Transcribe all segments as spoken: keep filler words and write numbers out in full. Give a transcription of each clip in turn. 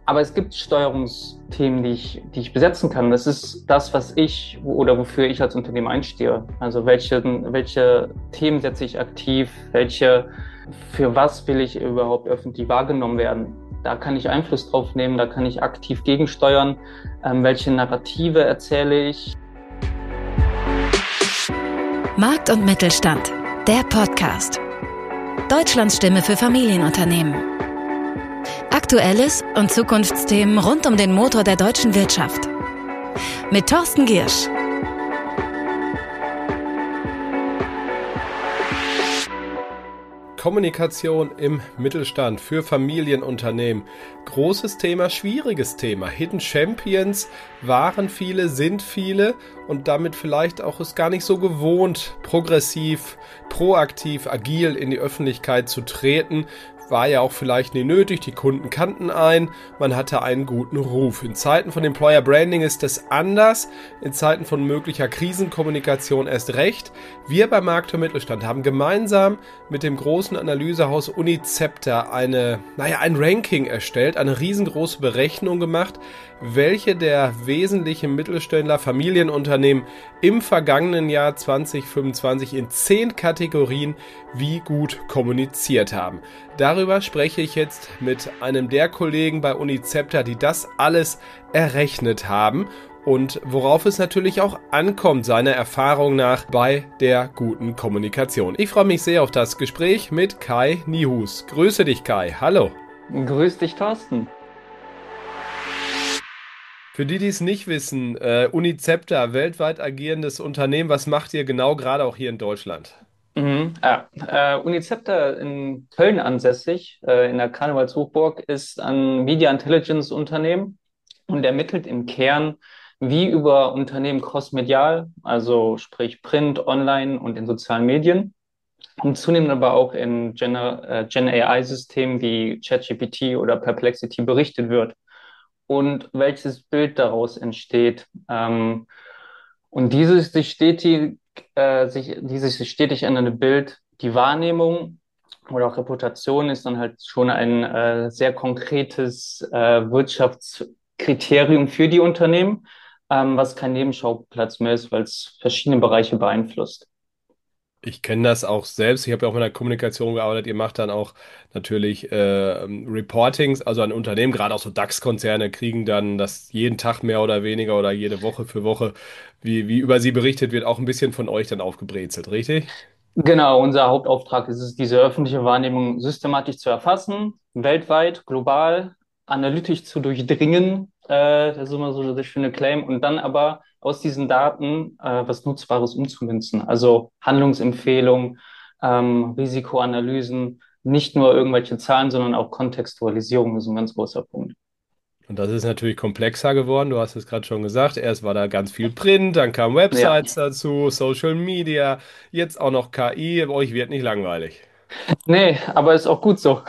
Aber es gibt Steuerungsthemen, die ich, die ich besetzen kann. Das ist das, was ich oder wofür ich als Unternehmen einstehe. Also welche, welche Themen setze ich aktiv? Welche, für was will ich überhaupt öffentlich wahrgenommen werden? Da kann ich Einfluss drauf nehmen, da kann ich aktiv gegensteuern. Ähm, welche Narrative erzähle ich? Markt und Mittelstand, der Podcast. Deutschlands Stimme für Familienunternehmen. Aktuelles und Zukunftsthemen rund um den Motor der deutschen Wirtschaft. Mit Thorsten Giersch. Kommunikation im Mittelstand für Familienunternehmen. Großes Thema, schwieriges Thema. Hidden Champions waren viele, sind viele und damit vielleicht auch es gar nicht so gewohnt, progressiv, proaktiv, agil in die Öffentlichkeit zu treten. War ja auch vielleicht nie nötig, die Kunden kannten einen, man hatte einen guten Ruf. In Zeiten von Employer Branding ist das anders, in Zeiten von möglicher Krisenkommunikation erst recht. Wir bei Markt und Mittelstand haben gemeinsam mit dem großen Analysehaus UniCepta eine, naja, ein Ranking erstellt, eine riesengroße Berechnung gemacht, welche der wesentlichen Mittelständler, Familienunternehmen im vergangenen Jahr zwanzig fünfundzwanzig in zehn Kategorien wie gut kommuniziert haben. Darüber spreche ich jetzt mit einem der Kollegen bei UniCepta, die das alles errechnet haben und worauf es natürlich auch ankommt, seiner Erfahrung nach bei der guten Kommunikation. Ich freue mich sehr auf das Gespräch mit Kai Nihus. Grüße dich, Kai. Hallo. Grüß dich, Thorsten. Für die, die es nicht wissen, äh, UniCepta, weltweit agierendes Unternehmen, was macht ihr genau gerade auch hier in Deutschland? Mhm. Ja, äh, UniCepta in Köln ansässig, äh, in der Karnevalshochburg, ist ein Media Intelligence Unternehmen und ermittelt im Kern, wie über Unternehmen crossmedial, also sprich Print, Online und in sozialen Medien und zunehmend aber auch in Gen, äh, Gen A I-Systemen wie ChatGPT oder Perplexity berichtet wird und welches Bild daraus entsteht. Ähm, und dieses sich stetig, äh, sich, dieses sich stetig ändernde Bild, die Wahrnehmung oder auch Reputation ist dann halt schon ein äh, sehr konkretes äh, Wirtschaftskriterium für die Unternehmen, ähm, was kein Nebenschauplatz mehr ist, weil es verschiedene Bereiche beeinflusst. Ich kenne das auch selbst. Ich habe ja auch mit der Kommunikation gearbeitet. Ihr macht dann auch natürlich äh, Reportings, also an Unternehmen, gerade auch so DAX-Konzerne kriegen dann das jeden Tag mehr oder weniger oder jede Woche für Woche, wie, wie über sie berichtet wird, auch ein bisschen von euch dann aufgebrezelt, richtig? Genau, unser Hauptauftrag ist es, diese öffentliche Wahrnehmung systematisch zu erfassen, weltweit, global, analytisch zu durchdringen. Äh, das ist immer so der schöne Claim. Und dann aber aus diesen Daten äh, was Nutzbares umzumünzen. Also Handlungsempfehlungen, ähm, Risikoanalysen, nicht nur irgendwelche Zahlen, sondern auch Kontextualisierung ist ein ganz großer Punkt. Und das ist natürlich komplexer geworden. Du hast es gerade schon gesagt. Erst war da ganz viel Print, dann kamen Ja, Websites dazu, Social Media, jetzt auch noch K I. Euch wird nicht langweilig. nee, aber ist auch gut so.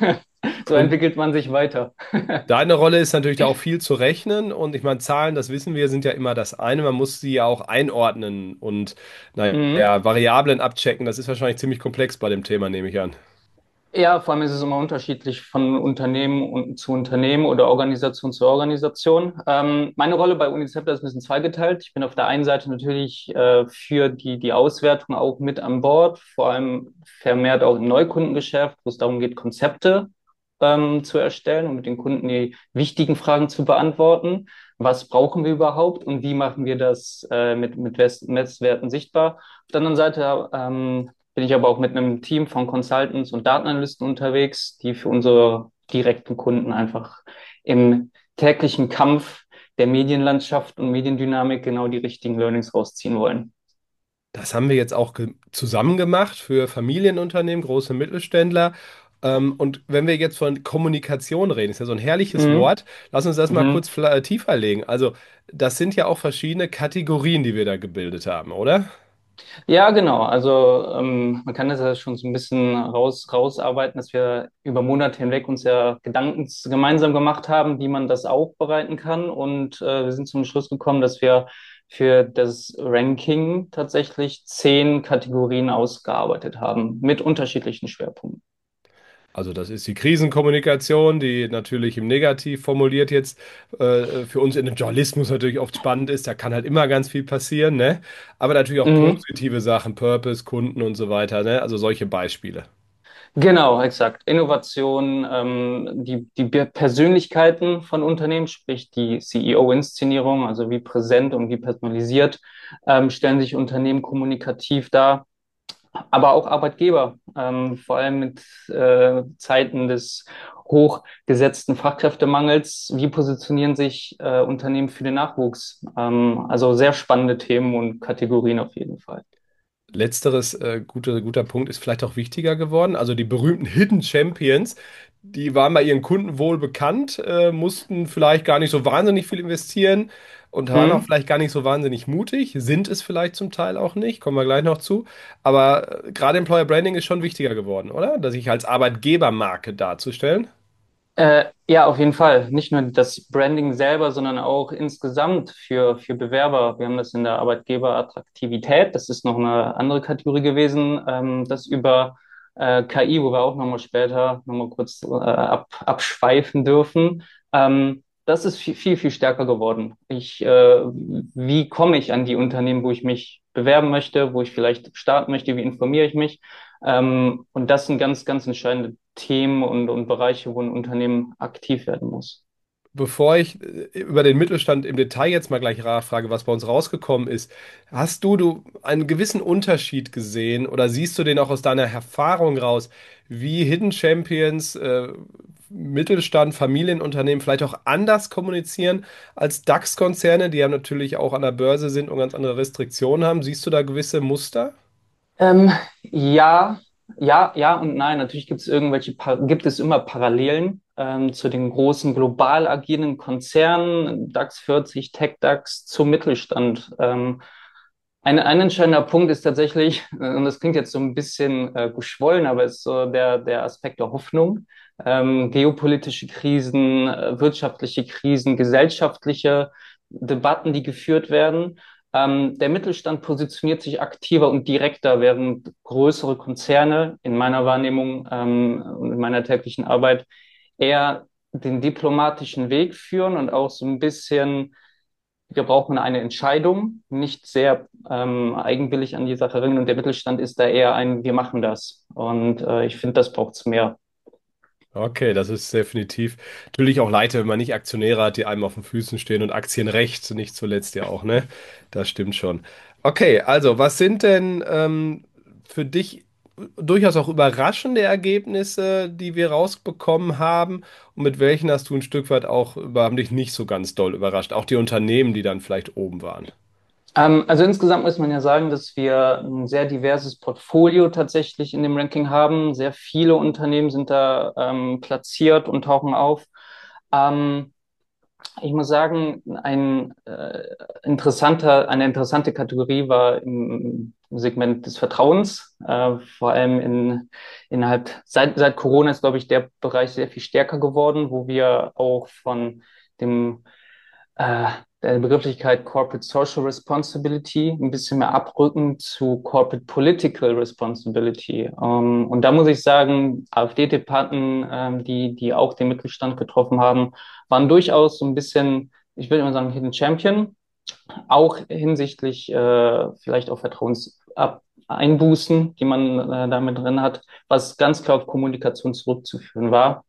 So Und entwickelt man sich weiter. deine Rolle ist natürlich da auch viel zu rechnen und ich meine, Zahlen, das wissen wir, sind ja immer das eine. Man muss sie ja auch einordnen und Mhm. naja, Variablen abchecken. Das ist wahrscheinlich ziemlich komplex bei dem Thema, nehme ich an. Ja, vor allem ist es immer unterschiedlich von Unternehmen und zu Unternehmen oder Organisation zu Organisation. Ähm, meine Rolle bei UNICEF ist ein bisschen zweigeteilt. Ich bin auf der einen Seite natürlich äh, für die, die Auswertung auch mit an Bord, vor allem vermehrt auch im Neukundengeschäft, wo es darum geht, Konzepte ähm, zu erstellen und mit den Kunden die wichtigen Fragen zu beantworten. Was brauchen wir überhaupt und wie machen wir das äh, mit, mit West- Messwerten sichtbar? Auf der anderen Seite ähm, bin ich aber auch mit einem Team von Consultants und Datenanalysten unterwegs, die für unsere direkten Kunden einfach im täglichen Kampf der Medienlandschaft und Mediendynamik genau die richtigen Learnings rausziehen wollen. Das haben wir jetzt auch ge- zusammen gemacht für Familienunternehmen, große Mittelständler. Ähm, und wenn wir jetzt von Kommunikation reden, ist ja so ein herrliches Mhm. Wort, lass uns das mal Mhm. kurz fla- äh, tiefer legen. Also, das sind ja auch verschiedene Kategorien, die wir da gebildet haben, oder? Ja, genau. Also ähm, man kann das ja schon so ein bisschen raus, rausarbeiten, dass wir über Monate hinweg uns ja Gedanken z- gemeinsam gemacht haben, wie man das aufbereiten kann. Und äh, wir sind zum Schluss gekommen, dass wir für das Ranking tatsächlich zehn Kategorien ausgearbeitet haben mit unterschiedlichen Schwerpunkten. Also das ist die Krisenkommunikation, die natürlich im Negativ formuliert jetzt äh, für uns in dem Journalismus natürlich oft spannend ist. Da kann halt immer ganz viel passieren, ne? Aber natürlich auch Mhm. positive Sachen, Purpose, Kunden und so weiter, ne? Also solche Beispiele. Genau, exakt. Innovation, ähm, die, die Be- Persönlichkeiten von Unternehmen, sprich die C E O-Inszenierung, also wie präsent und wie personalisiert, ähm, stellen sich Unternehmen kommunikativ dar, aber auch Arbeitgeber, ähm, vor allem mit äh, Zeiten des hochgesetzten Fachkräftemangels. Wie positionieren sich äh, Unternehmen für den Nachwuchs? Ähm, also sehr spannende Themen und Kategorien auf jeden Fall. Letzteres äh, gute, guter Punkt ist vielleicht auch wichtiger geworden. Also die berühmten Hidden Champions, die waren bei ihren Kunden wohl bekannt, äh, mussten vielleicht gar nicht so wahnsinnig viel investieren und waren auch Mhm. vielleicht gar nicht so wahnsinnig mutig, sind es vielleicht zum Teil auch nicht, kommen wir gleich noch zu. Aber äh, gerade Employer Branding ist schon wichtiger geworden, oder? Dass sich als Arbeitgebermarke darzustellen. Äh, ja, auf jeden Fall. Nicht nur das Branding selber, sondern auch insgesamt für, für Bewerber. Wir haben das in der Arbeitgeberattraktivität. Das ist noch eine andere Kategorie gewesen. Ähm, das über äh, K I, wo wir auch nochmal später nochmal kurz äh, ab, abschweifen dürfen. Ähm, das ist viel, viel, viel stärker geworden. Ich, äh, wie komme ich an die Unternehmen, wo ich mich bewerben möchte, wo ich vielleicht starten möchte, wie informiere ich mich? Ähm, und das sind ganz, ganz entscheidende Themen und, und Bereiche, wo ein Unternehmen aktiv werden muss. Bevor ich äh, über den Mittelstand im Detail jetzt mal gleich frage, was bei uns rausgekommen ist, hast du, du einen gewissen Unterschied gesehen oder siehst du den auch aus deiner Erfahrung raus, wie Hidden Champions, äh, Mittelstand, Familienunternehmen vielleicht auch anders kommunizieren als DAX-Konzerne, die ja natürlich auch an der Börse sind und ganz andere Restriktionen haben? Siehst du da gewisse Muster? Ähm, ja, ja, ja und nein. Natürlich gibt es irgendwelche, Pa- gibt es immer Parallelen ähm, zu den großen global agierenden Konzernen, DAX vierzig, TechDAX, zum Mittelstand. Ähm, ein, ein entscheidender Punkt ist tatsächlich, äh, und das klingt jetzt so ein bisschen äh, geschwollen, aber ist so der, der Aspekt der Hoffnung. Ähm, geopolitische Krisen, äh, wirtschaftliche Krisen, gesellschaftliche Debatten, die geführt werden. Ähm, der Mittelstand positioniert sich aktiver und direkter, während größere Konzerne in meiner Wahrnehmung ähm, und in meiner täglichen Arbeit eher den diplomatischen Weg führen und auch so ein bisschen, wir brauchen eine Entscheidung, nicht sehr ähm, eigenwillig an die Sache ringen. Und der Mittelstand ist da eher ein, wir machen das. Und äh, ich finde, das braucht es mehr. Okay, das ist definitiv natürlich auch leichter, wenn man nicht Aktionäre hat, die einem auf den Füßen stehen und Aktienrecht, nicht zuletzt ja auch, ne? Das stimmt schon. Okay, also was sind denn ähm, für dich durchaus auch überraschende Ergebnisse, die wir rausbekommen haben und mit welchen hast du ein Stück weit auch über, haben dich nicht so ganz doll überrascht? Auch die Unternehmen, die dann vielleicht oben waren. Ähm, also insgesamt muss man ja sagen, dass wir ein sehr diverses Portfolio tatsächlich in dem Ranking haben. Sehr viele Unternehmen sind da ähm, platziert und tauchen auf. Ähm, Ich muss sagen, ein äh, interessanter, eine interessante Kategorie war im Segment des Vertrauens. Äh, vor allem in, innerhalb, seit, seit Corona ist, glaube ich, der Bereich sehr viel stärker geworden, wo wir auch von dem äh, der Begrifflichkeit Corporate Social Responsibility ein bisschen mehr abrücken zu Corporate Political Responsibility. Ähm, und da muss ich sagen, AfD-Debatten, ähm, die, die auch den Mittelstand getroffen haben, waren durchaus so ein bisschen, ich will immer sagen, Hidden Champion, auch hinsichtlich äh, vielleicht auch Vertrauenseinbußen, die man äh, damit drin hat, was ganz klar auf Kommunikation zurückzuführen war.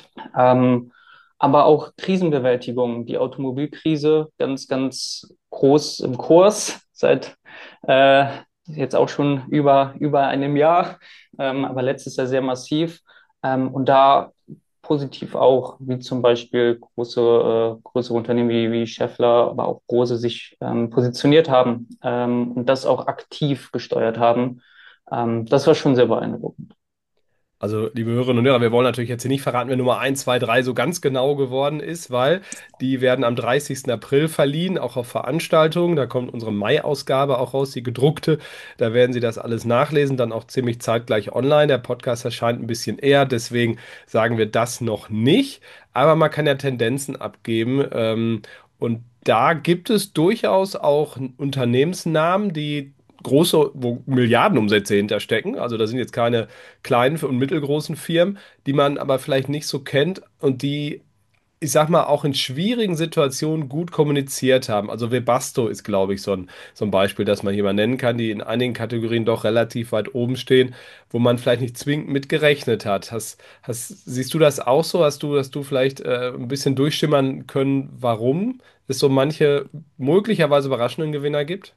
Ähm, aber auch Krisenbewältigung, die Automobilkrise ganz, ganz groß im Kurs seit äh, jetzt auch schon über, über einem Jahr, ähm, aber letztes Jahr sehr massiv. Ähm, und da positiv auch, wie zum Beispiel große, äh, größere Unternehmen wie, wie Schaeffler, aber auch große sich ähm, positioniert haben ähm, und das auch aktiv gesteuert haben. Ähm, das war schon sehr beeindruckend. Also, liebe Hörerinnen und Hörer, wir wollen natürlich jetzt hier nicht verraten, wer Nummer eins, zwei, drei so ganz genau geworden ist, weil die werden am dreißigsten April verliehen, auch auf Veranstaltungen. Da kommt unsere Mai-Ausgabe auch raus, die gedruckte. Da werden Sie das alles nachlesen, dann auch ziemlich zeitgleich online. Der Podcast erscheint ein bisschen eher, deswegen sagen wir das noch nicht. Aber man kann ja Tendenzen abgeben. Ähm, und da gibt es durchaus auch Unternehmensnamen, die große, wo Milliardenumsätze hinterstecken. Also da sind jetzt keine kleinen und mittelgroßen Firmen, die man aber vielleicht nicht so kennt und die, ich sag mal, auch in schwierigen Situationen gut kommuniziert haben. Also Webasto ist, glaube ich, so ein, so ein Beispiel, das man hier mal nennen kann, die in einigen Kategorien doch relativ weit oben stehen, wo man vielleicht nicht zwingend mit gerechnet hat. Hast, hast, siehst du das auch so? Hast du, hast du vielleicht äh, ein bisschen durchschimmern können, warum es so manche möglicherweise überraschenden Gewinner gibt?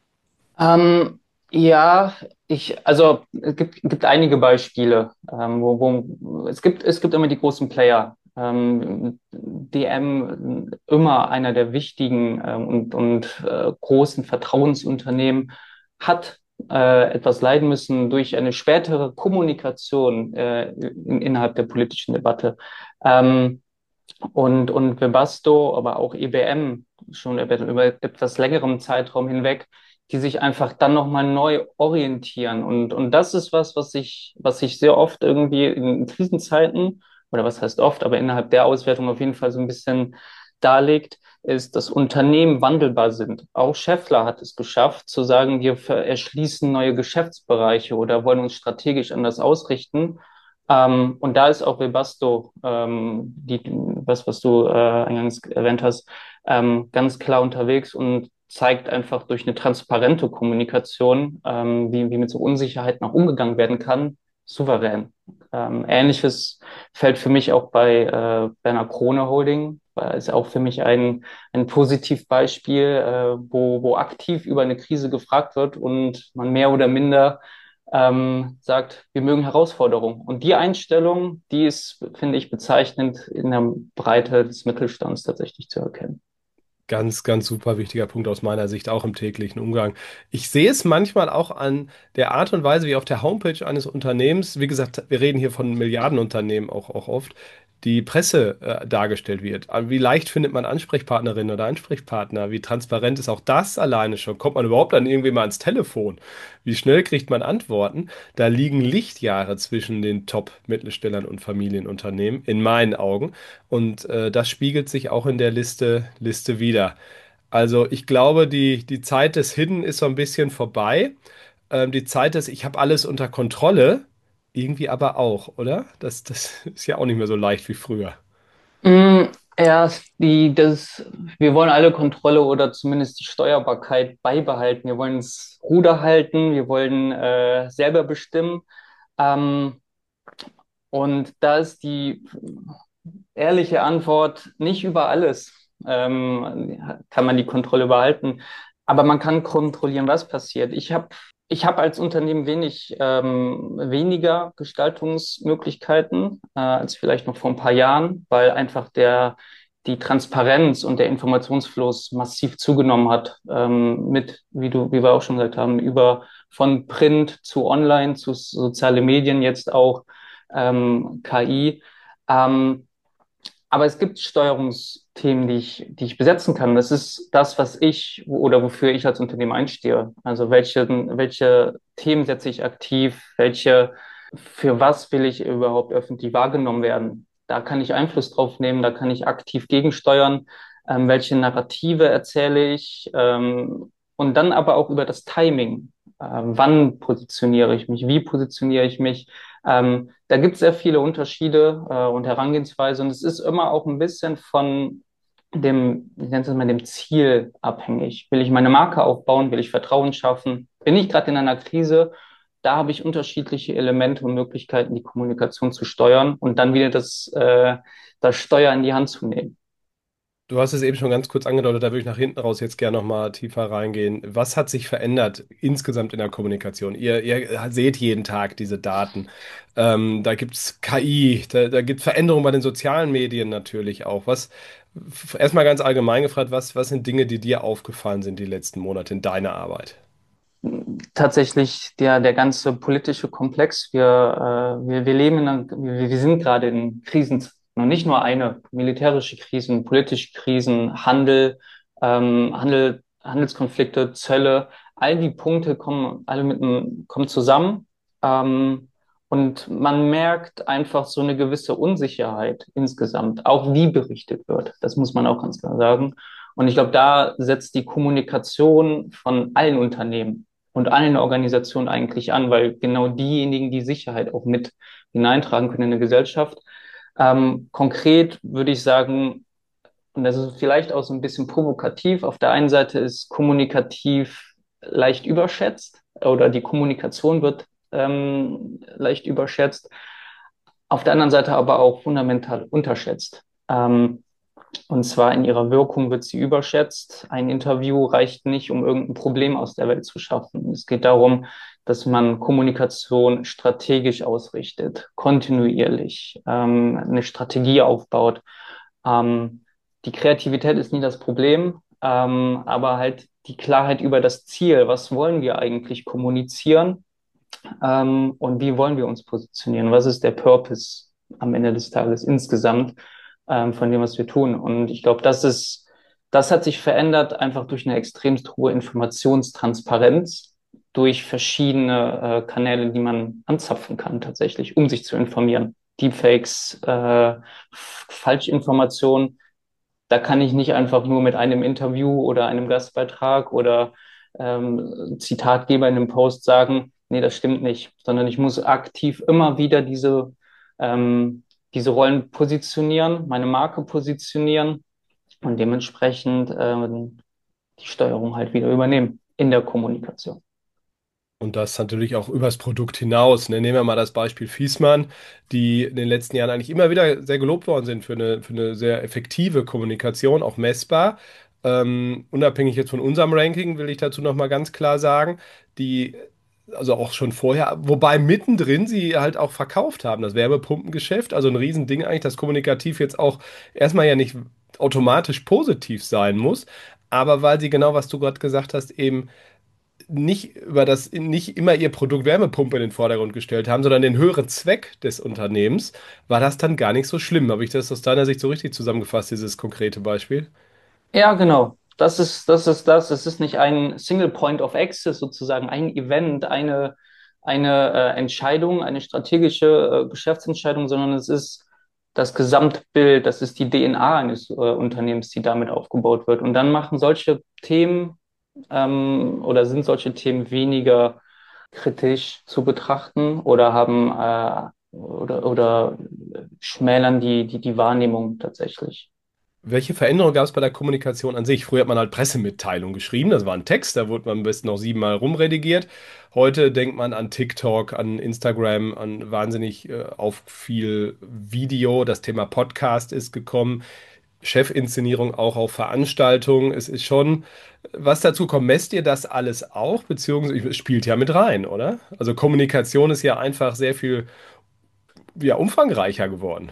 Ähm, ja, ich, also es gibt, gibt einige Beispiele, ähm, wo, wo es gibt, es gibt immer die großen Player. Ähm, D M, immer einer der wichtigen ähm, und, und äh, großen Vertrauensunternehmen, hat äh, etwas leiden müssen durch eine spätere Kommunikation äh, in, innerhalb der politischen Debatte. Ähm, und, und Webasto, aber auch I B M schon über, über etwas längerem Zeitraum hinweg, die sich einfach dann nochmal neu orientieren. Und, und das ist was, was ich, was ich sehr oft irgendwie in Krisenzeiten, oder was heißt oft, aber innerhalb der Auswertung auf jeden Fall so ein bisschen darlegt, ist, dass Unternehmen wandelbar sind. Auch Schaeffler hat es geschafft, zu sagen, wir ver- erschließen neue Geschäftsbereiche oder wollen uns strategisch anders ausrichten. Ähm, und da ist auch Webasto, ähm, die, was, was du äh, eingangs erwähnt hast, ähm, ganz klar unterwegs und zeigt einfach durch eine transparente Kommunikation, ähm, wie, wie mit so Unsicherheiten auch umgegangen werden kann, souverän. Ähm, Ähnliches fällt für mich auch bei, äh, bei einer Krone Holding, weil ist auch für mich ein, ein Positivbeispiel, äh, wo, wo aktiv über eine Krise gefragt wird und man mehr oder minder ähm, sagt, wir mögen Herausforderungen. Und die Einstellung, die ist, finde ich, bezeichnend in der Breite des Mittelstands tatsächlich zu erkennen. Ganz, ganz super wichtiger Punkt aus meiner Sicht, auch im täglichen Umgang. Ich sehe es manchmal auch an der Art und Weise, wie auf der Homepage eines Unternehmens, wie gesagt, wir reden hier von Milliardenunternehmen auch, auch oft, die Presse äh, dargestellt wird. Aber wie leicht findet man Ansprechpartnerinnen oder Ansprechpartner? Wie transparent ist auch das alleine schon? Kommt man überhaupt an irgendwie mal ans Telefon? Wie schnell kriegt man Antworten? Da liegen Lichtjahre zwischen den Top-Mittelstellern und Familienunternehmen, in meinen Augen. Und äh, das spiegelt sich auch in der Liste, Liste wieder. Also ich glaube, die, die Zeit des Hidden ist so ein bisschen vorbei. Ähm, die Zeit des Ich habe alles unter Kontrolle, irgendwie aber auch, oder? Das, das ist ja auch nicht mehr so leicht wie früher. Mm, Erst die, das, wir wollen alle Kontrolle oder zumindest die Steuerbarkeit beibehalten. Wir wollen das Ruder halten, wir wollen äh, selber bestimmen. Ähm, und da ist die ehrliche Antwort nicht über alles. Ähm, kann man die Kontrolle behalten. Aber man kann kontrollieren, was passiert. Ich habe ich hab als Unternehmen wenig, ähm, weniger Gestaltungsmöglichkeiten äh, als vielleicht noch vor ein paar Jahren, weil einfach der, die Transparenz und der Informationsfluss massiv zugenommen hat, ähm, mit, wie du, wie wir auch schon gesagt haben, über von Print zu Online, zu soziale Medien, jetzt auch ähm, K I. Ähm, aber es gibt Steuerungsthemen, die ich, die ich besetzen kann. Das ist das, was ich oder wofür ich als Unternehmen einstehe. Also welche, welche Themen setze ich aktiv? Welche, für was will ich überhaupt öffentlich wahrgenommen werden? Da kann ich Einfluss drauf nehmen, da kann ich aktiv gegensteuern. Ähm, welche Narrative erzähle ich? Ähm, und dann aber auch über das Timing. Ähm, wann positioniere ich mich? Wie positioniere ich mich? Ähm, da gibt es sehr viele Unterschiede äh, und Herangehensweise und es ist immer auch ein bisschen von dem, ich nenne es mal, dem Ziel abhängig. Will ich meine Marke aufbauen? Will ich Vertrauen schaffen? Bin ich gerade in einer Krise? Da habe ich unterschiedliche Elemente und Möglichkeiten, die Kommunikation zu steuern und dann wieder das, äh, das Steuer in die Hand zu nehmen. Du hast es eben schon ganz kurz angedeutet, da würde ich nach hinten raus jetzt gerne noch mal tiefer reingehen. Was hat sich verändert insgesamt in der Kommunikation? Ihr, ihr seht jeden Tag diese Daten. Ähm, da gibt es K I, da, da gibt es Veränderungen bei den sozialen Medien natürlich auch. Was, f- erstmal ganz allgemein gefragt, was, was sind Dinge, die dir aufgefallen sind die letzten Monate in deiner Arbeit? Tatsächlich der, der ganze politische Komplex. Wir, äh, wir, wir leben in einer, wir, wir sind gerade in Krisen, noch nicht nur eine, militärische Krisen, politische Krisen, Handel, ähm, Handel, Handelskonflikte, Zölle, all die Punkte kommen alle mit, einem- kommen zusammen. Ähm, und man merkt einfach so eine gewisse Unsicherheit insgesamt, auch wie berichtet wird. Das muss man auch ganz klar sagen. Und ich glaube, da setzt die Kommunikation von allen Unternehmen und allen Organisationen eigentlich an, weil genau diejenigen die Sicherheit auch mit hineintragen können in eine Gesellschaft. Ähm, konkret würde ich sagen, und das ist vielleicht auch so ein bisschen provokativ, auf der einen Seite ist kommunikativ leicht überschätzt oder die Kommunikation wird ähm, leicht überschätzt, auf der anderen Seite aber auch fundamental unterschätzt. Ähm, und zwar in ihrer Wirkung wird sie überschätzt. Ein Interview reicht nicht, um irgendein Problem aus der Welt zu schaffen. Es geht darum, dass man Kommunikation strategisch ausrichtet, kontinuierlich, ähm, eine Strategie aufbaut. Ähm, die Kreativität ist nie das Problem, ähm, aber halt die Klarheit über das Ziel. Was wollen wir eigentlich kommunizieren? Ähm, und wie wollen wir uns positionieren? Was ist der Purpose am Ende des Tages insgesamt ähm, von dem, was wir tun? Und ich glaube, das ist, das hat sich verändert einfach durch eine extremst hohe Informationstransparenz, durch verschiedene äh, Kanäle, die man anzapfen kann tatsächlich, um sich zu informieren. Deepfakes, äh, Falschinformationen, da kann ich nicht einfach nur mit einem Interview oder einem Gastbeitrag oder ähm, Zitatgeber in einem Post sagen, nee, das stimmt nicht, sondern ich muss aktiv immer wieder diese, ähm, diese Rollen positionieren, meine Marke positionieren und dementsprechend ähm, die Steuerung halt wieder übernehmen in der Kommunikation. Und das natürlich auch übers Produkt hinaus. Ne? Nehmen wir mal das Beispiel Fiesmann, die in den letzten Jahren eigentlich immer wieder sehr gelobt worden sind für eine, für eine sehr effektive Kommunikation, auch messbar. Ähm, unabhängig jetzt von unserem Ranking will ich dazu nochmal ganz klar sagen, die, also auch schon vorher, wobei mittendrin sie halt auch verkauft haben, das Wärmepumpengeschäft, also ein Riesending eigentlich, das kommunikativ jetzt auch erstmal ja nicht automatisch positiv sein muss, aber weil sie genau, was du gerade gesagt hast, eben nicht über das, nicht immer ihr Produkt Wärmepumpe in den Vordergrund gestellt haben, sondern den höheren Zweck des Unternehmens, war das dann gar nicht so schlimm. Habe ich das aus deiner Sicht so richtig zusammengefasst, dieses konkrete Beispiel? Ja, genau. Das ist, das ist das. Es ist nicht ein Single Point of Access, sozusagen ein Event, eine, eine äh, Entscheidung, eine strategische äh, Geschäftsentscheidung, sondern es ist das Gesamtbild, das ist die D N A eines äh, Unternehmens, die damit aufgebaut wird. Und dann machen solche Themen ähm, oder sind solche Themen weniger kritisch zu betrachten oder haben äh, oder, oder schmälern die, die, die Wahrnehmung tatsächlich. Welche Veränderungen gab es bei der Kommunikation an sich? Früher hat man halt Pressemitteilungen geschrieben, das war ein Text, da wurde man am besten noch siebenmal rumredigiert. Heute denkt man an TikTok, an Instagram, an wahnsinnig äh, auf viel Video. Das Thema Podcast ist gekommen. Chefinszenierung auch auf Veranstaltungen. Es ist schon, was dazu kommt, messt ihr das alles auch, beziehungsweise es spielt ja mit rein, oder? Also Kommunikation ist ja einfach sehr viel, ja, umfangreicher geworden.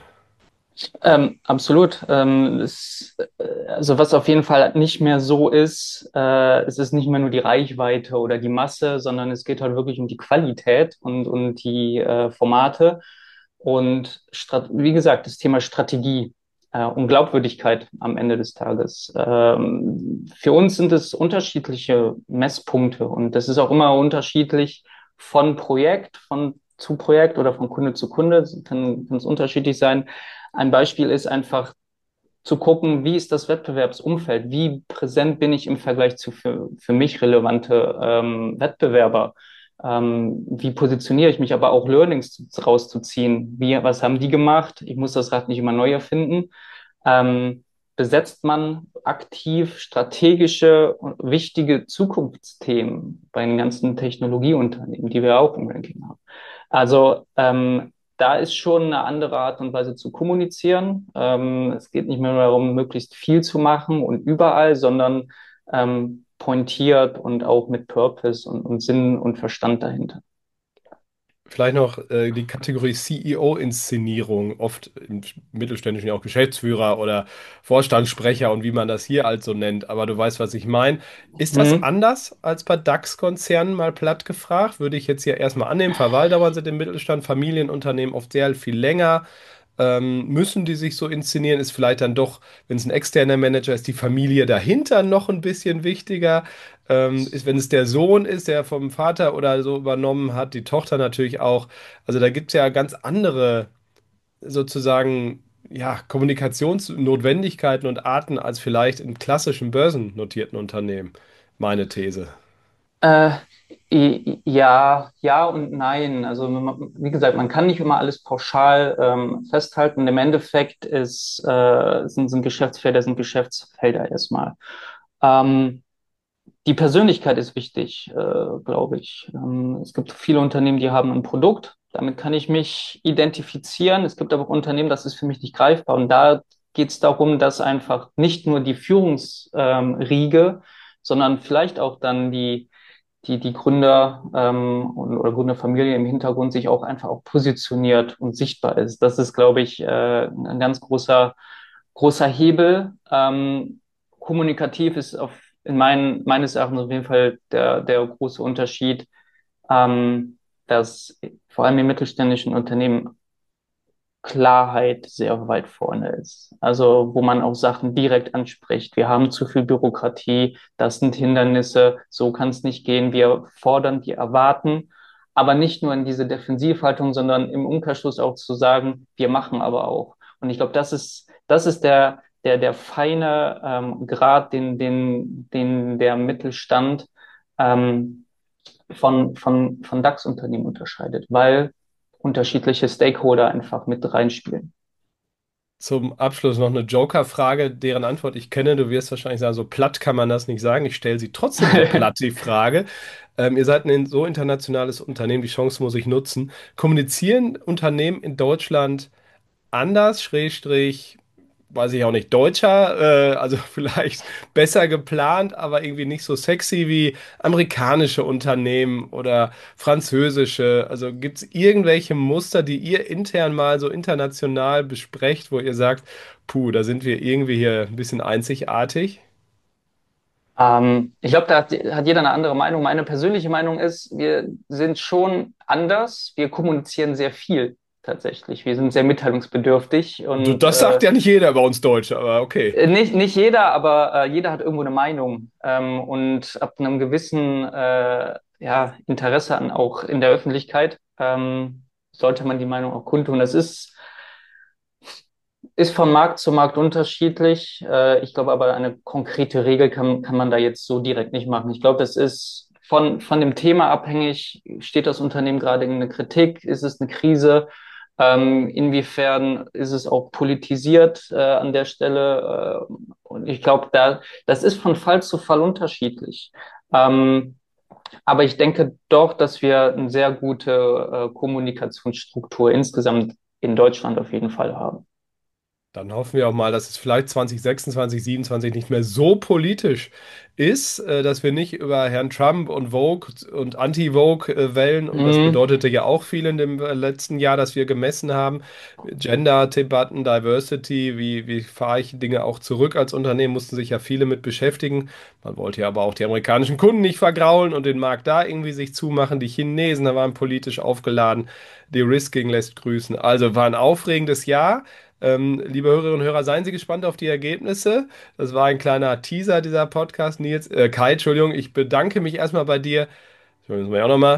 Ähm, absolut. Ähm, es, äh, also was auf jeden Fall nicht mehr so ist, äh, es ist nicht mehr nur die Reichweite oder die Masse, sondern es geht halt wirklich um die Qualität und, und die äh, Formate. Und Strat wie gesagt, das Thema Strategie äh, und Glaubwürdigkeit am Ende des Tages. Ähm, für uns sind es unterschiedliche Messpunkte und das ist auch immer unterschiedlich von Projekt, von zu Projekt oder von Kunde zu Kunde. Es kann, kann es unterschiedlich sein. Ein Beispiel ist einfach zu gucken, wie ist das Wettbewerbsumfeld, wie präsent bin ich im Vergleich zu für, für mich relevante ähm, Wettbewerber, ähm, wie positioniere ich mich, aber auch Learnings rauszuziehen, wie, was haben die gemacht, ich muss das Rad nicht immer neu erfinden. Ähm, besetzt man aktiv strategische, wichtige Zukunftsthemen bei den ganzen Technologieunternehmen, die wir auch im Ranking haben. Also ähm, da ist schon eine andere Art und Weise zu kommunizieren. Ähm, es geht nicht mehr darum, möglichst viel zu machen und überall, sondern ähm, pointiert und auch mit Purpose und, und Sinn und Verstand dahinter. Vielleicht noch äh, die Kategorie C E O-Inszenierung, oft im Mittelständischen ja auch Geschäftsführer oder Vorstandssprecher und wie man das hier halt so nennt, aber du weißt, was ich meine. Ist das Mhm. anders als bei DAX-Konzernen mal platt gefragt? Würde ich jetzt hier erstmal annehmen. Verweildauern sind im Mittelstand, Familienunternehmen oft sehr viel länger. Ähm, müssen die sich so inszenieren? Ist vielleicht dann doch, wenn es ein externer Manager ist, die Familie dahinter noch ein bisschen wichtiger? Ähm, ist, wenn es der Sohn ist, der vom Vater oder so übernommen hat, die Tochter natürlich auch. Also da gibt es ja ganz andere sozusagen ja, Kommunikationsnotwendigkeiten und Arten als vielleicht in klassischen börsennotierten Unternehmen. Meine These. Äh, i- ja, ja und nein. Also man- wie gesagt, man kann nicht immer alles pauschal ähm, festhalten. Im Endeffekt ist, äh, sind, sind Geschäftsfelder, sind Geschäftsfelder erstmal. Ähm, Die Persönlichkeit ist wichtig, äh, glaube ich. Ähm, es gibt viele Unternehmen, die haben ein Produkt, damit kann ich mich identifizieren. Es gibt aber auch Unternehmen, das ist für mich nicht greifbar. Und da geht es darum, dass einfach nicht nur die Führungsriege, sondern vielleicht auch dann die, die, die Gründer ähm, und, oder Gründerfamilie im Hintergrund sich auch einfach auch positioniert und sichtbar ist. Das ist, glaube ich, äh, ein ganz großer großer Hebel. Ähm, kommunikativ ist auf, in meinen, meines Erachtens auf jeden Fall der, der große Unterschied, ähm, dass vor allem in mittelständischen Unternehmen Klarheit sehr weit vorne ist. Also wo man auch Sachen direkt anspricht. Wir haben zu viel Bürokratie, das sind Hindernisse, so kann es nicht gehen. Wir fordern, wir erwarten, aber nicht nur in diese Defensivhaltung, sondern im Umkehrschluss auch zu sagen, wir machen aber auch. Und ich glaube, das ist, das ist der, der, der feine ähm, Grad, den, den, den der Mittelstand ähm, von, von, von DAX-Unternehmen unterscheidet, weil unterschiedliche Stakeholder einfach mit reinspielen. Zum Abschluss noch eine Joker-Frage, deren Antwort ich kenne. Du wirst wahrscheinlich sagen, so platt kann man das nicht sagen. Ich stelle sie trotzdem so platt, die Frage. Ähm, ihr seid ein so internationales Unternehmen, die Chance muss ich nutzen. Kommunizieren Unternehmen in Deutschland anders, Schrägstrich, weiß ich auch nicht, deutscher, äh, also vielleicht besser geplant, aber irgendwie nicht so sexy wie amerikanische Unternehmen oder französische? Also gibt es irgendwelche Muster, die ihr intern mal so international besprecht, wo ihr sagt, puh, da sind wir irgendwie hier ein bisschen einzigartig? Ähm, ich glaube, da hat, hat jeder eine andere Meinung. Meine persönliche Meinung ist, wir sind schon anders. Wir kommunizieren sehr viel tatsächlich. Wir sind sehr mitteilungsbedürftig Du, und das äh, sagt ja nicht jeder bei uns Deutsche, aber okay. nicht, nicht jeder, aber äh, jeder hat irgendwo eine Meinung. Ähm, und ab einem gewissen äh, ja, Interesse an auch in der Öffentlichkeit ähm, sollte man die Meinung auch kundtun. Das ist Ist von Markt zu Markt unterschiedlich. Äh, ich glaube aber, eine konkrete Regel kann, kann man da jetzt so direkt nicht machen. Ich glaube, es ist von, von dem Thema abhängig. Steht das Unternehmen gerade in einer Kritik? Ist es eine Krise? Ähm, inwiefern ist es auch politisiert äh, an der Stelle? Äh, und ich glaube, da, das ist von Fall zu Fall unterschiedlich. Ähm, aber ich denke doch, dass wir eine sehr gute äh, Kommunikationsstruktur insgesamt in Deutschland auf jeden Fall haben. Dann hoffen wir auch mal, dass es vielleicht zwanzig sechsundzwanzig, siebenundzwanzig nicht mehr so politisch ist, äh, dass wir nicht über Herrn Trump und Vogue und Anti-Vogue äh, wählen. Und das Mhm. bedeutete ja auch viel in dem äh, letzten Jahr, dass wir gemessen haben. Gender-Debatten, Diversity, wie, wie fahre ich Dinge auch zurück als Unternehmen, mussten sich ja viele mit beschäftigen. Man wollte ja aber auch die amerikanischen Kunden nicht vergraulen und den Markt da irgendwie sich zumachen. Die Chinesen, da waren politisch aufgeladen. Die Risking lässt grüßen. Also war ein aufregendes Jahr. Ähm, liebe Hörerinnen und Hörer, seien Sie gespannt auf die Ergebnisse. Das war ein kleiner Teaser dieser Podcast. Nils, äh, Kai, Entschuldigung, ich bedanke mich erstmal bei dir. Entschuldigung, das muss ich auch nochmal.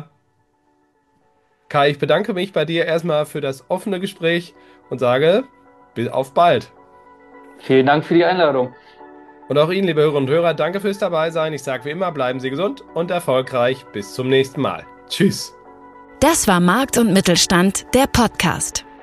Kai, ich bedanke mich bei dir erstmal für das offene Gespräch und sage, bis auf bald. Vielen Dank für die Einladung. Und auch Ihnen, liebe Hörerinnen und Hörer, danke fürs Dabeisein. Ich sage wie immer, bleiben Sie gesund und erfolgreich. Bis zum nächsten Mal. Tschüss. Das war Markt und Mittelstand, der Podcast.